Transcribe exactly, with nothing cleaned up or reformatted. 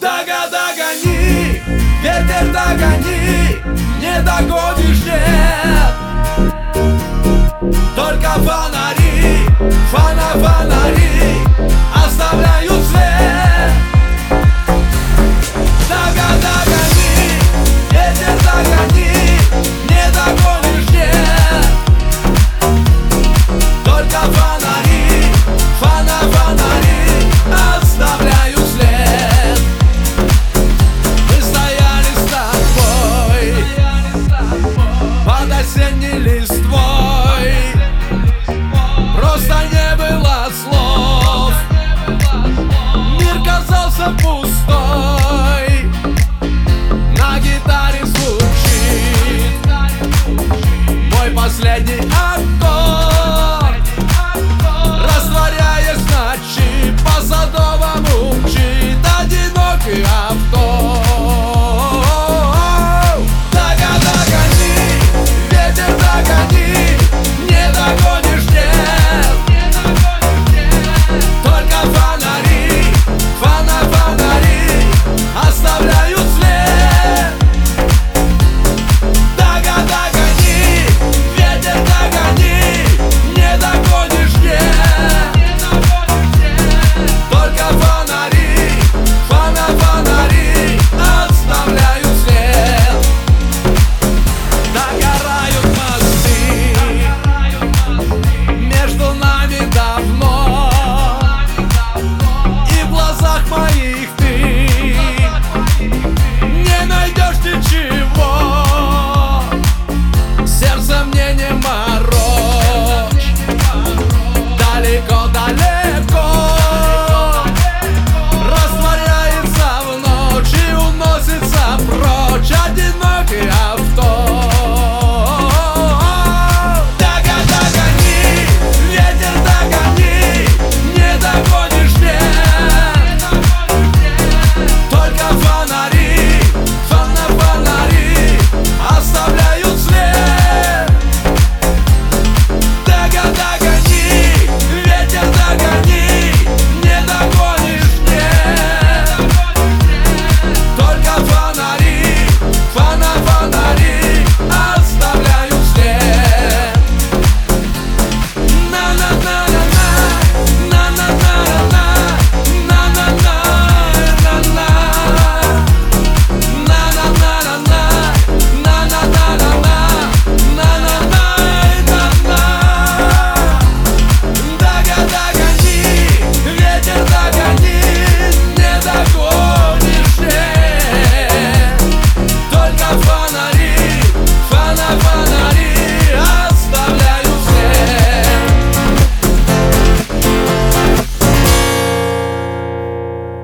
Дага, догони, ветер догони, не догонишь, нет. Только фонари, фона, фонари оставляют след. Дага, догони, ветер догони, не догонишь, нет. Только фонари, фона, фонари оставляют след. Мы стояли с тобой под осенней листвой, просто не было слов, мир казался пустой. На гитаре звучит мой последний